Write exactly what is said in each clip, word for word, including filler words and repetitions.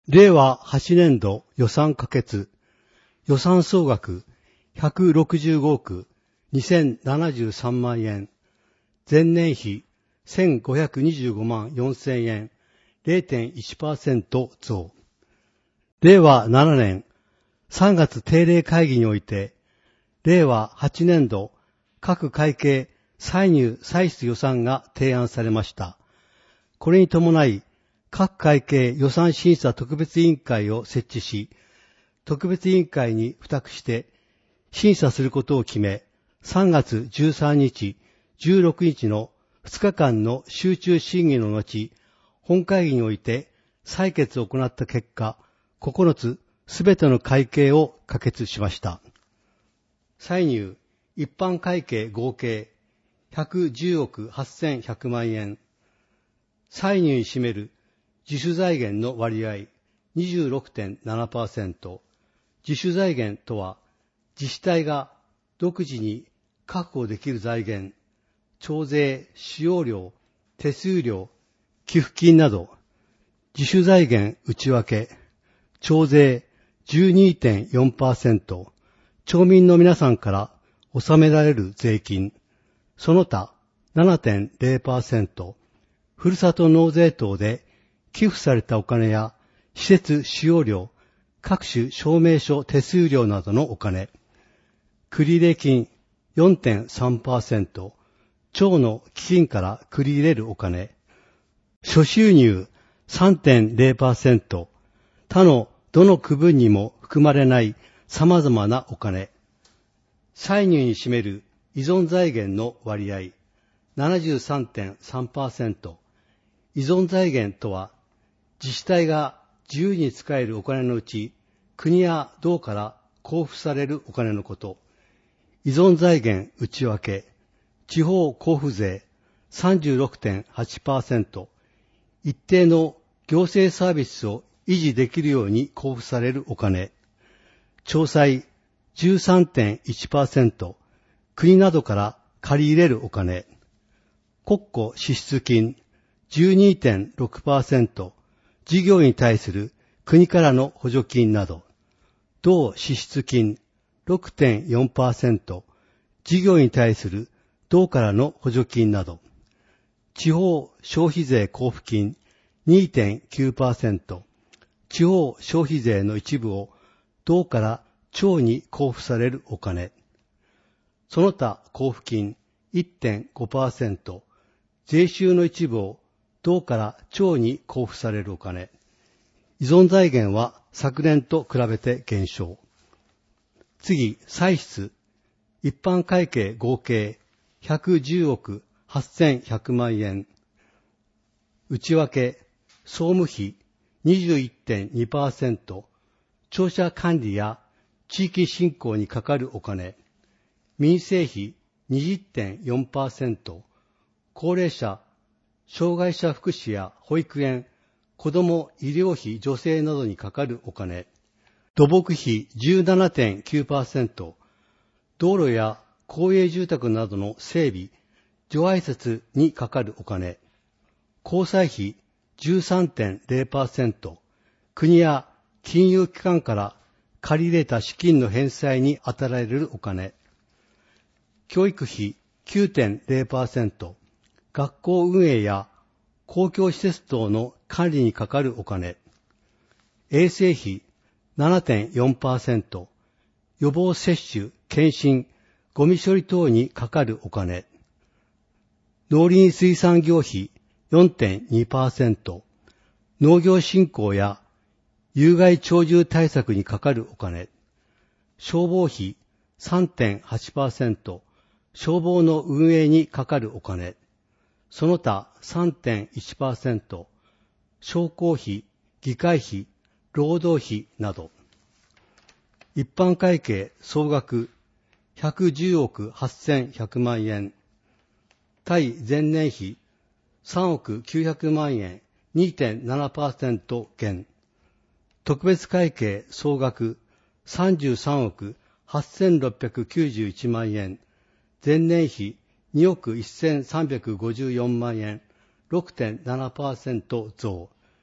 れいわはちねんど予算可決、予算総額ひゃくろくじゅうごおくにせんななじゅうさんまんえん、前年比せんごひゃくにじゅうごまんよんせんえん、れいてんいちパーセント 増。れいわななねんさんがつ定例会議において、れいわはちねんど各会計歳入歳出予算が提案されました。これに伴い、各会計予算審査特別委員会を設置し、特別委員会に付託して審査することを決め、さんがつじゅうさんにち、じゅうろくにちのふつかかんの集中審議の後、本会議において採決を行った結果、ここのつすべての会計を可決しました。歳入、一般会計合計ひゃくじゅうおくはっせんひゃくまんえん、歳入に占める自主財源の割合 にじゅうろくてんななパーセント、自主財源とは自治体が独自に確保できる財源、徴税、使用料、手数料、寄付金など、自主財源内訳、徴税 じゅうにてんよんパーセント、町民の皆さんから納められる税金、その他 ななてんれいパーセント、ふるさと納税等で寄付されたお金や施設使用料、各種証明書手数料などのお金、繰入金 よんてんさんパーセント、町の基金から繰り入れるお金、諸収入 さんてんれいパーセント、他のどの区分にも含まれない様々なお金、歳入に占める依存財源の割合 ななじゅうさんてんさんパーセント、依存財源とは自治体が自由に使えるお金のうち国や道から交付されるお金のこと、依存財源内訳、地方交付税 さんじゅうろくてんはちパーセント、一定の行政サービスを維持できるように交付されるお金、町債 じゅうさんてんいちパーセント、国などから借り入れるお金、国庫支出金 じゅうにてんろくパーセント、事業に対する国からの補助金など、道支出金 ろくてんよんパーセント、事業に対する道からの補助金など、地方消費税交付金 にてんきゅうパーセント、地方消費税の一部を道から町に交付されるお金、その他交付金 いってんごパーセント、税収の一部を道から町に交付されるお金、依存財源は昨年と比べて減少。次、歳出、一般会計合計ひゃくじゅうおくはっせんひゃくまんえん、内訳、総務費 にじゅういってんにパーセント、庁舎管理や地域振興にかかるお金、民生費 にじゅってんよんパーセント、高齢者、障害者福祉や保育園、子ども医療費助成などにかかるお金、土木費 じゅうななてんきゅうパーセント、道路や公営住宅などの整備、除排雪にかかるお金、公債費 じゅうさんてんれいパーセント、国や金融機関から借り入れた資金の返済に充てられるお金、教育費 きゅうてんれいパーセント、学校運営や公共施設等の管理にかかるお金、衛生費 ななてんよんパーセント、予防接種、検診、ゴミ処理等にかかるお金、農林水産業費 よんてんにパーセント、農業振興や有害鳥獣対策にかかるお金、消防費 さんてんはちパーセント、消防の運営にかかるお金、その他 さんてんいちパーセント、商工費、議会費、労働費など、一般会計総額ひゃくじゅうおくはっせんひゃくまんえん、対前年比さんおくきゅうひゃくまんえん にてんななパーセント 減、特別会計総額さんじゅうさんおくはっせんろっぴゃくきゅうじゅういちまんえん、前年比におくせんさんびゃくごじゅうよんまんえん、ろくてんななパーセント 増、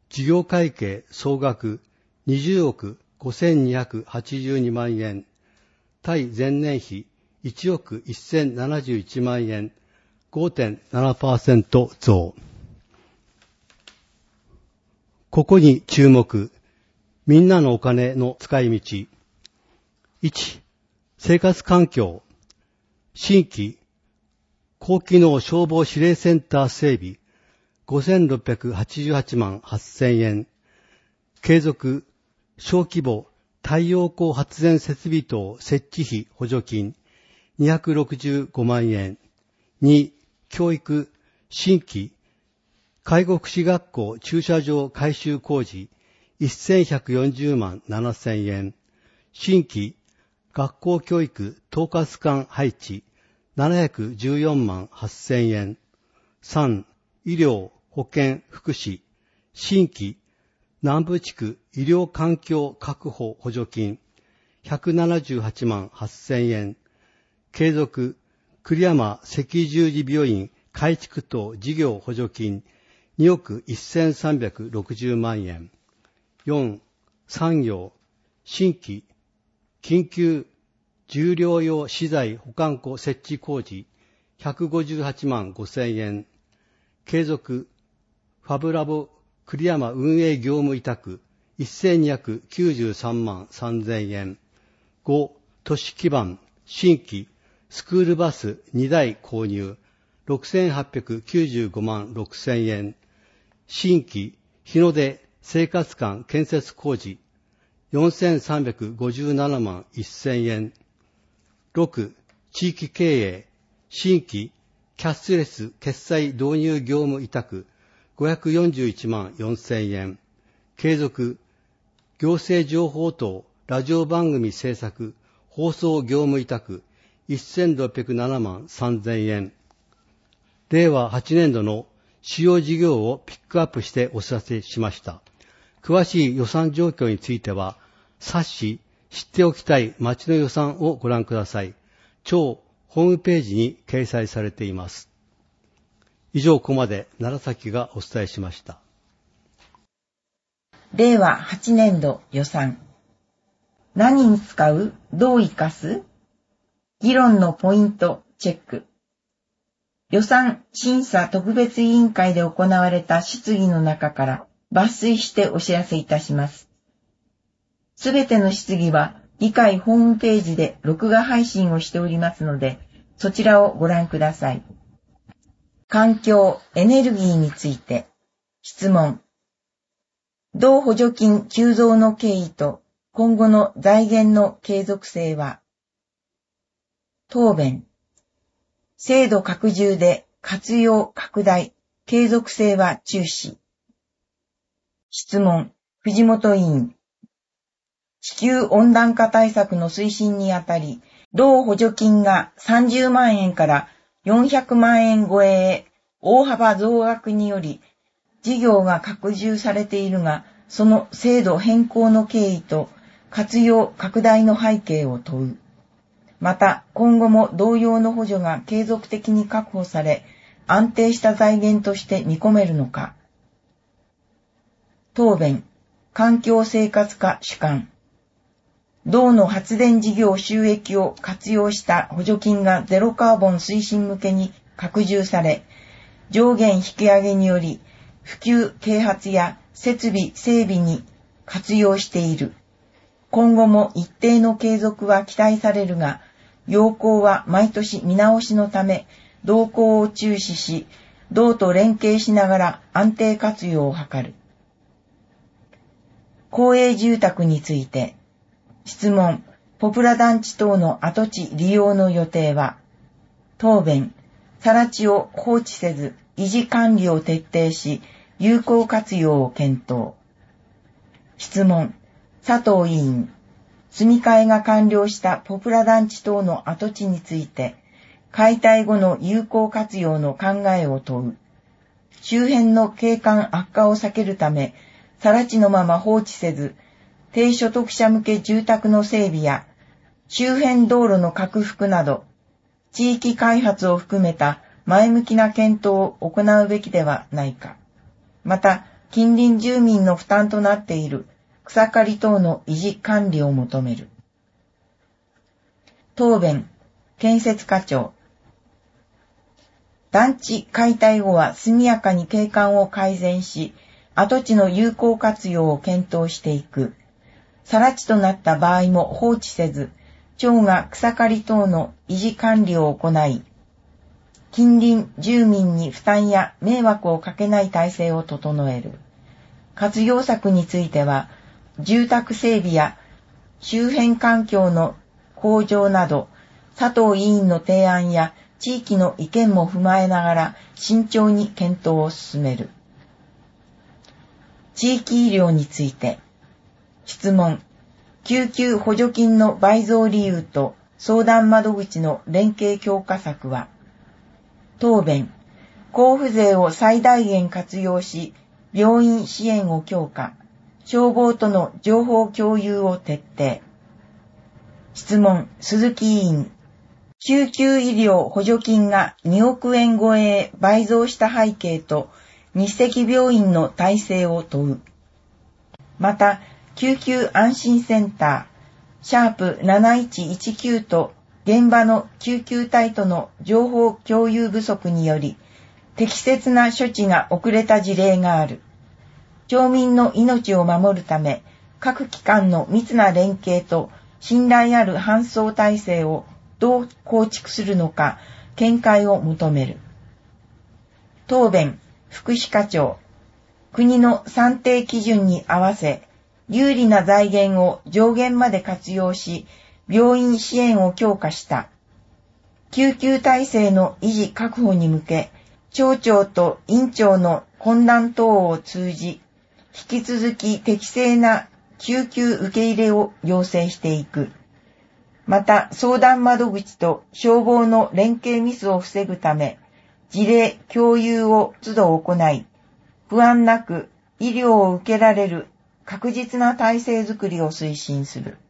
事業会計総額にじゅうおくごせんにひゃくはちじゅうにまんえん、対前年比いちおくせんななじゅういちまんえん、ごてんななパーセント 増。ここに注目。みんなのお金の使い道。いち、生活環境。新規、高機能消防指令センター整備ごせんろっぴゃくはちじゅうはちまんはっせんえん。継続、小規模太陽光発電設備等設置費補助金にひゃくろくじゅうごまんえん。に、教育、新規、介護福祉学校駐車場改修工事せんひゃくよんじゅうまんななせんえん。新規、学校教育統括官配置ななひゃくじゅうよんまんはっせんえん。さん、医療、保健、福祉、新規、南部地区医療環境確保補助金ひゃくななじゅうはちまんはっせんえん。継続、栗山赤十字病院改築等事業補助金におくせんさんびゃくろくじゅうまんえん。よん、産業、新規、緊急、重量用資材保管庫設置工事ひゃくごじゅうはちまんごせんえん。継続、ファブラボ栗山運営業務委託せんにひゃくきゅうじゅうさんまんさんぜんえん。ご、都市基盤、新規、スクールバスにだい購入ろくせんはっぴゃくきゅうじゅうごまんろくせんえん。新規、日の出生活館建設工事よんせんさんびゃくごじゅうななまんせんえん。ろく、地域経営、新規、キャッシュレス決済導入業務委託ごひゃくよんじゅういちまんよんせんえん。継続、行政情報等ラジオ番組制作放送業務委託せんろっぴゃくななまんさんぜんえん。れいわはちねんどの主要事業をピックアップしてお知らせしました。詳しい予算状況については、冊子知っておきたい町の予算をご覧ください。超ホームページに掲載されています。以上、ここまで楢崎がお伝えしました。 れいわはちねんど予算。何に使う？どう生かす？議論のポイントチェック。予算審査特別委員会で行われた質疑の中から抜粋してお知らせいたします。すべての質疑は議会ホームページで録画配信をしておりますので、そちらをご覧ください。環境、エネルギーについて質問。同補助金急増の経緯と今後の財源の継続性は？答弁。制度拡充で活用拡大、継続性は注視。質問。藤本委員。地球温暖化対策の推進にあたり、同補助金がさんじゅうまんえんからよんひゃくまんえん超えへ大幅増額により、事業が拡充されているが、その制度変更の経緯と活用拡大の背景を問う。また、今後も同様の補助が継続的に確保され、安定した財源として見込めるのか。答弁。環境生活課主幹。同の発電事業収益を活用した補助金がゼロカーボン推進向けに拡充され、上限引き上げにより、普及啓発や設備整備に活用している。今後も一定の継続は期待されるが、要項は毎年見直しのため、動向を注視し、同と連携しながら安定活用を図る。公営住宅について、質問。ポプラ団地等の跡地利用の予定は？答弁。更地を放置せず、維持管理を徹底し、有効活用を検討。質問。佐藤委員。積み替えが完了したポプラ団地等の跡地について、解体後の有効活用の考えを問う。周辺の景観悪化を避けるため、更地のまま放置せず、低所得者向け住宅の整備や、周辺道路の拡幅など、地域開発を含めた前向きな検討を行うべきではないか。また、 近隣住民の負担となっている草刈り等の維持管理を求める。答弁、建設課長。団地解体後は速やかに景観を改善し、跡地の有効活用を検討していく。更地となった場合も放置せず、町が草刈り等の維持管理を行い、近隣住民に負担や迷惑をかけない体制を整える。活用策については、住宅整備や周辺環境の向上など、佐藤委員の提案や地域の意見も踏まえながら慎重に検討を進める。地域医療について、質問。救急補助金の倍増理由と相談窓口の連携強化策は、答弁。交付税を最大限活用し、病院支援を強化、消防との情報共有を徹底。質問。鈴木委員。救急医療補助金がにおくえん超えへ倍増した背景と日赤病院の体制を問う。また、救急安心センター、シャープなないちいちきゅうと現場の救急隊との情報共有不足により、適切な処置が遅れた事例がある。町民の命を守るため、各機関の密な連携と信頼ある搬送体制をどう構築するのか、見解を求める。答弁、福祉課長。国の算定基準に合わせ、有利な財源を上限まで活用し、病院支援を強化した。救急体制の維持確保に向け、町長と院長の懇談等を通じ、引き続き適正な救急受け入れを要請していく。また、相談窓口と消防の連携ミスを防ぐため、事例共有を都度行い、不安なく医療を受けられる確実な体制づくりを推進する。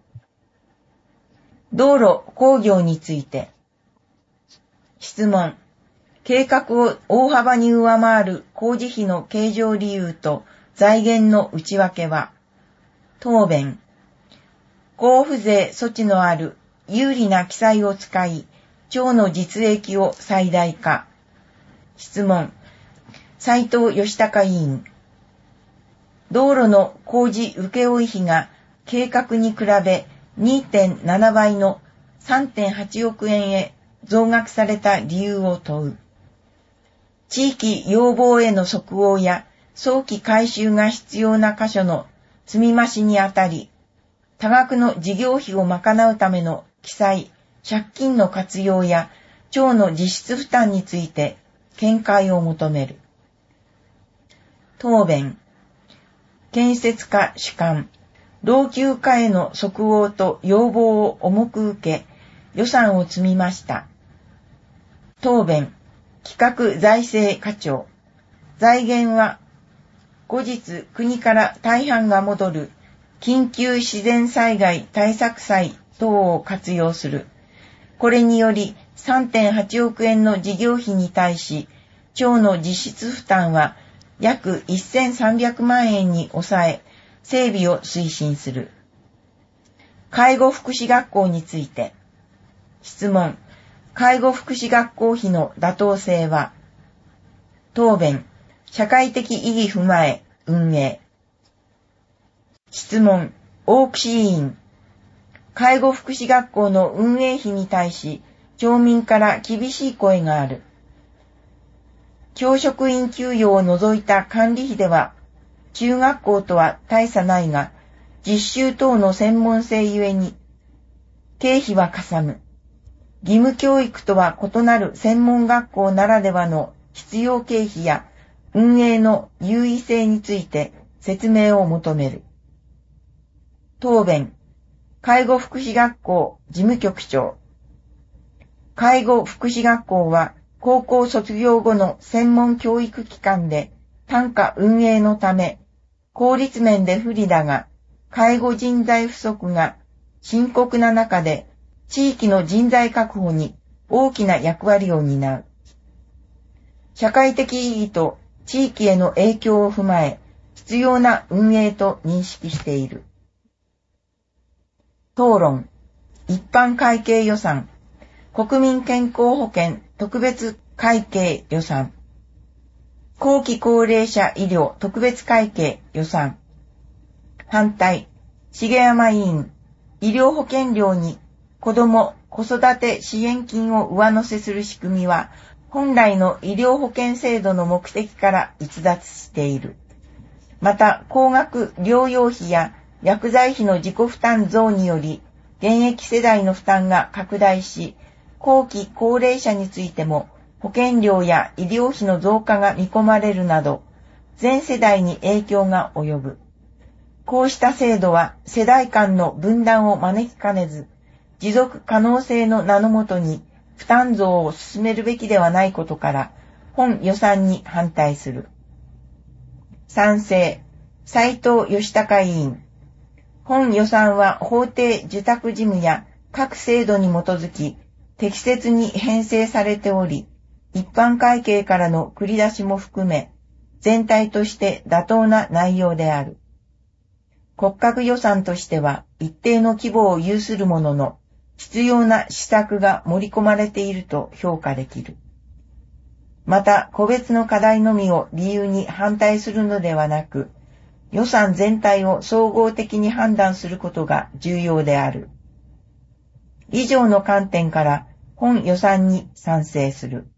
道路工業について。質問。計画を大幅に上回る工事費の計上理由と財源の内訳は。答弁。交付税措置のある有利な記載を使い、町の実益を最大化。質問。斉藤義孝委員。道路の工事請負費が計画に比べ にてんななばいの さんてんはちおくえんへ増額された理由を問う。地域要望への即応や早期回収が必要な箇所の積み増しにあたり、多額の事業費を賄うための記載、借金の活用や町の実質負担について見解を求める。答弁。建設課主幹、老朽化への即応と要望を重く受け、予算を積みました。答弁。企画財政課長、財源は後日国から大半が戻る緊急自然災害対策債等を活用する。これにより さんてんはちおくえんの事業費に対し、町の実質負担は約せんさんびゃくまんえんに抑え、整備を推進する。介護福祉学校について。質問。介護福祉学校費の妥当性は。答弁。社会的意義踏まえ、運営。質問。大串委員。介護福祉学校の運営費に対し、町民から厳しい声がある。教職員給与を除いた管理費では、中学校とは大差ないが、実習等の専門性ゆえに、経費はかさむ。義務教育とは異なる専門学校ならではの必要経費や運営の優位性について説明を求める。答弁。介護福祉学校事務局長。介護福祉学校は高校卒業後の専門教育機関で単価運営のため、効率面で不利だが、介護人材不足が深刻な中で、地域の人材確保に大きな役割を担う。社会的意義と地域への影響を踏まえ、必要な運営と認識している。討論。一般会計予算。国民健康保険特別会計予算。後期高齢者医療特別会計予算。反対。重山委員。医療保険料に子ども・子育て支援金を上乗せする仕組みは、本来の医療保険制度の目的から逸脱している。また、高額療養費や薬剤費の自己負担増により、現役世代の負担が拡大し、後期高齢者についても保険料や医療費の増加が見込まれるなど、全世代に影響が及ぶ。こうした制度は世代間の分断を招きかねず、持続可能性の名のもとに負担増を進めるべきではないことから、本予算に反対する。賛成、斉藤義孝委員。本予算は法定受託事務や各制度に基づき適切に編成されており、一般会計からの繰り出しも含め、全体として妥当な内容である。骨格予算としては一定の規模を有するものの、必要な施策が盛り込まれていると評価できる。また、個別の課題のみを理由に反対するのではなく、予算全体を総合的に判断することが重要である。以上の観点から本予算に賛成する。